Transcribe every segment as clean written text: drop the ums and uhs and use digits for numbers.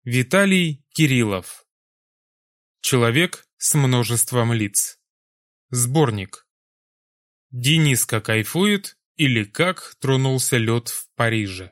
Виталий Кириллов. Человек с множеством лиц. Сборник. Дениска кайфует или как тронулся лед в Париже.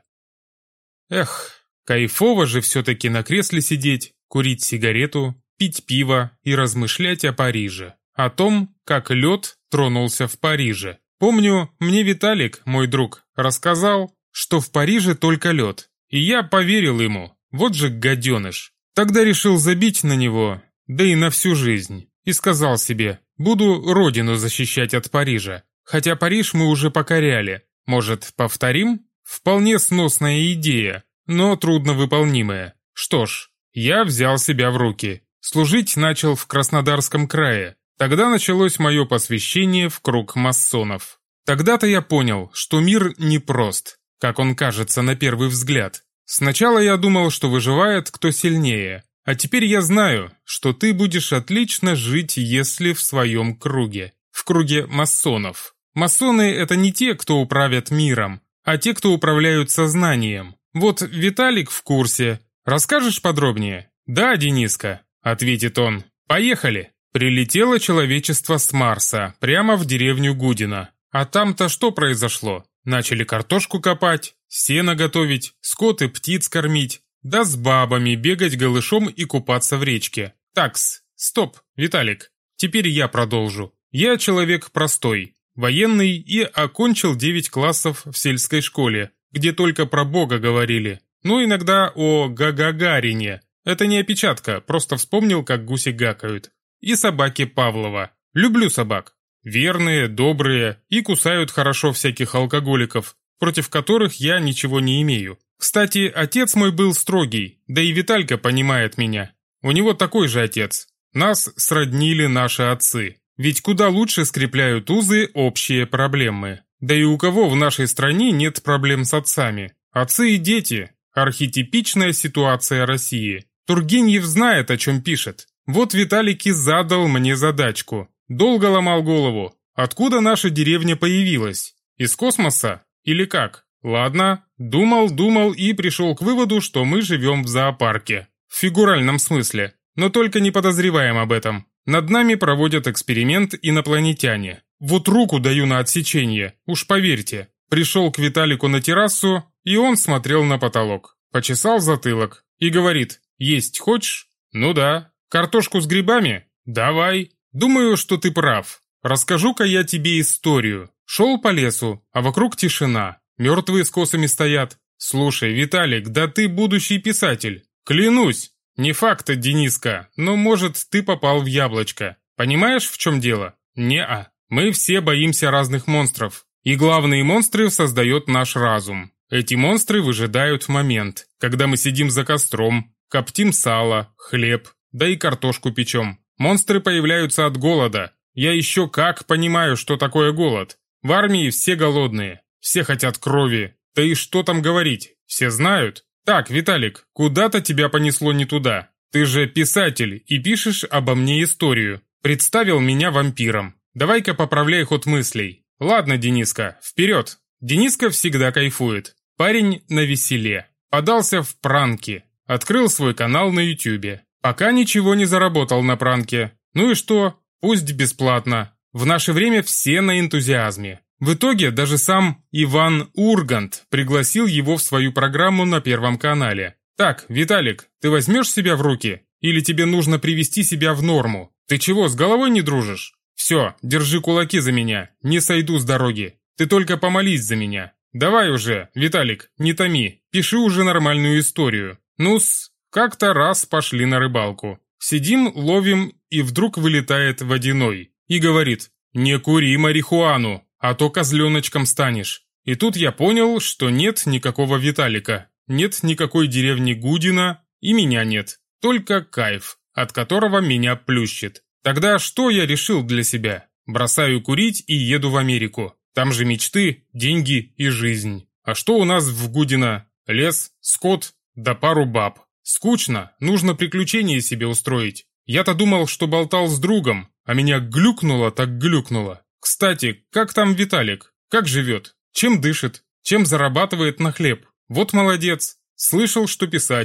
Эх, кайфово же все-таки на кресле сидеть, курить сигарету, пить пиво и размышлять о Париже. О том, как лед тронулся в Париже. Помню, мне Виталик, мой друг, рассказал, что в Париже только лед. И я поверил ему. Вот же гаденыш. Тогда решил забить на него, да и на всю жизнь. И сказал себе, буду родину защищать от Парижа. Хотя Париж мы уже покоряли. Может, повторим? Вполне сносная идея, но трудновыполнимая. Что ж, я взял себя в руки. Служить начал в Краснодарском крае. Тогда началось мое посвящение в круг масонов. Тогда-то я понял, что мир непрост, как он кажется на первый взгляд. Сначала я думал, что выживает кто сильнее, а теперь я знаю, что ты будешь отлично жить, если в своем круге. В круге масонов. Масоны – это не те, кто управят миром, а те, кто управляют сознанием. Вот Виталик в курсе. Расскажешь подробнее? Да, Дениска, ответит он. Поехали. Прилетело человечество с Марса, прямо в деревню Гудино. А там-то что произошло? Начали картошку копать, сено готовить, скот и птиц кормить, да с бабами бегать голышом и купаться в речке. Такс, стоп, Виталик, теперь я продолжу. Я человек простой, военный и окончил 9 классов в сельской школе, где только про Бога говорили. Ну, иногда о Гагагарине. Это не опечатка, просто вспомнил, как гуси гакают. И собаки Павлова. Люблю собак. Верные, добрые и кусают хорошо всяких алкоголиков, против которых я ничего не имею. Кстати, отец мой был строгий, да и Виталька понимает меня. У него такой же отец. Нас сроднили наши отцы. Ведь куда лучше скрепляют узы общие проблемы. Да и у кого в нашей стране нет проблем с отцами? Отцы и дети. Архетипичная ситуация России. Тургенев знает, о чем пишет. Вот Виталик и задал мне задачку. Долго ломал голову. Откуда наша деревня появилась? Из космоса? Или как? Ладно, думал и пришел к выводу, что мы живем в зоопарке. В фигуральном смысле. Но только не подозреваем об этом. Над нами проводят эксперимент инопланетяне. Вот руку даю на отсечение, уж поверьте. Пришел к Виталику на террасу, и он смотрел на потолок. Почесал затылок и говорит: «Есть хочешь?» «Ну да». «Картошку с грибами?» «Давай». «Думаю, что ты прав. Расскажу-ка я тебе историю. Шел по лесу, а вокруг тишина. Мертвые с косами стоят. Слушай, Виталик, да ты будущий писатель. Клянусь. Не факт, Дениска, но, может, ты попал в яблочко. Понимаешь, в чем дело? Не-а. Мы все боимся разных монстров. И главные монстры создает наш разум. Эти монстры выжидают момент, когда мы сидим за костром, коптим сало, хлеб, да и картошку печем. Монстры появляются от голода. Я еще как понимаю, что такое голод. В армии все голодные, все хотят крови. Да и что там говорить, все знают. Так, Виталик, куда-то тебя понесло не туда. Ты же писатель и пишешь обо мне историю. Представил меня вампиром. Давай-ка поправляй ход мыслей. Ладно, Дениска, вперед. Дениска всегда кайфует. Парень навеселе. Подался в пранки. Открыл свой канал на ютубе. Пока ничего не заработал на пранке. Ну и что? Пусть бесплатно. В наше время все на энтузиазме. В итоге даже сам Иван Ургант пригласил его в свою программу на Первом канале. Так, Виталик, ты возьмешь себя в руки? Или тебе нужно привести себя в норму? Ты чего, с головой не дружишь? Все, держи кулаки за меня, не сойду с дороги. Ты только помолись за меня. Давай уже, Виталик, не томи, пиши уже нормальную историю. Ну-с. Как-то раз пошли на рыбалку. Сидим, ловим, и вдруг вылетает водяной. И говорит: «Не кури марихуану, а то козленочком станешь». И тут я понял, что нет никакого Виталика. Нет никакой деревни Гудино, и меня нет. Только кайф, от которого меня плющит. Тогда что я решил для себя? Бросаю курить и еду в Америку. Там же мечты, деньги и жизнь. А что у нас в Гудино? Лес, скот, да пару баб. Скучно, нужно приключения себе устроить. Я-то думал, что болтал с другом, а меня глюкнуло так глюкнуло. Кстати, как там Виталик? Как живет? Чем дышит? Чем зарабатывает на хлеб? Вот молодец. Слышал, что писатель.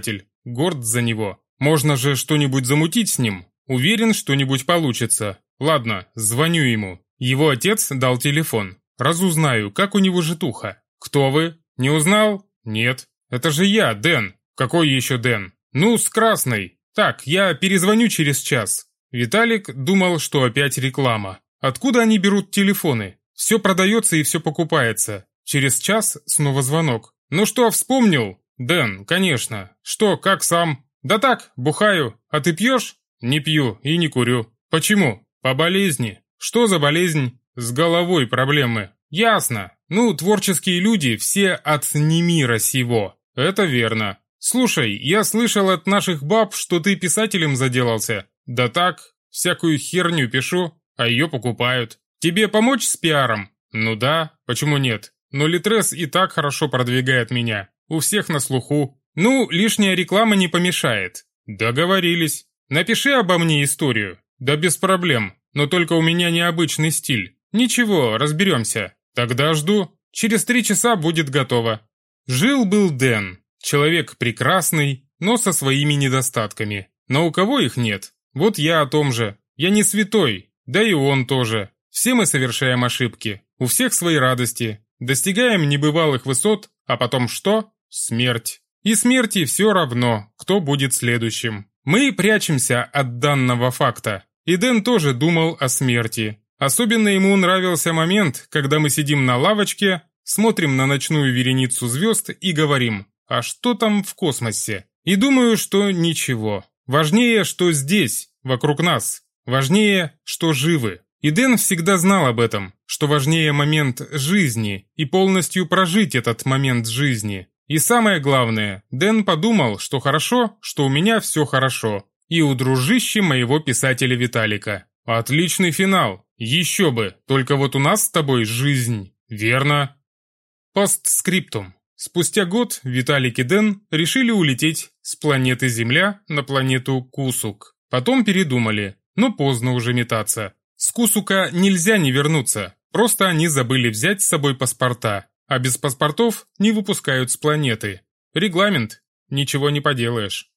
горд за него. Можно же что-нибудь замутить с ним. Уверен, что-нибудь получится. Ладно, звоню ему. Его отец дал телефон. Разузнаю, как у него житуха. Кто вы? Не узнал? Нет. Это же я, Дэн. Какой еще Дэн? Ну, с красной. Так, я перезвоню через час. Виталик думал, что опять реклама. Откуда они берут телефоны? Все продается и все покупается. Через час снова звонок. Ну что, вспомнил? Дэн, конечно. Что, как сам? Да так, бухаю. А ты пьешь? Не пью и не курю. Почему? По болезни. Что за болезнь? С головой проблемы. Ясно. Ну, творческие люди все от не мира сего. Это верно. Слушай, я слышал от наших баб, что ты писателем заделался. Да так, всякую херню пишу, а ее покупают. Тебе помочь с пиаром? Ну да, почему нет? Но Литрес и так хорошо продвигает меня. У всех на слуху. Ну, лишняя реклама не помешает. Договорились. Напиши обо мне историю. Да без проблем, но только у меня необычный стиль. Ничего, разберемся. Тогда жду. Через 3 часа будет готово. Жил-был Дэн. Человек прекрасный, но со своими недостатками. Но у кого их нет? Вот я о том же. Я не святой, да и он тоже. Все мы совершаем ошибки. У всех свои радости. Достигаем небывалых высот, а потом что? Смерть. И смерти все равно, кто будет следующим. Мы прячемся от данного факта. И Дэн тоже думал о смерти. Особенно ему нравился момент, когда мы сидим на лавочке, смотрим на ночную вереницу звезд и говорим: а что там в космосе? И думаю, что ничего. Важнее, что здесь, вокруг нас. Важнее, что живы. И Дэн всегда знал об этом, что важнее момент жизни и полностью прожить этот момент жизни. И самое главное, Дэн подумал, что хорошо, что у меня все хорошо. И у дружища моего писателя Виталика. Отличный финал. Еще бы, только вот у нас с тобой жизнь. Верно? Постскриптум. Спустя год Виталик и Дэн решили улететь с планеты Земля на планету Кусук. Потом передумали, но поздно уже метаться. С Кусука нельзя не вернуться, просто они забыли взять с собой паспорта, а без паспортов не выпускают с планеты. Регламент, ничего не поделаешь.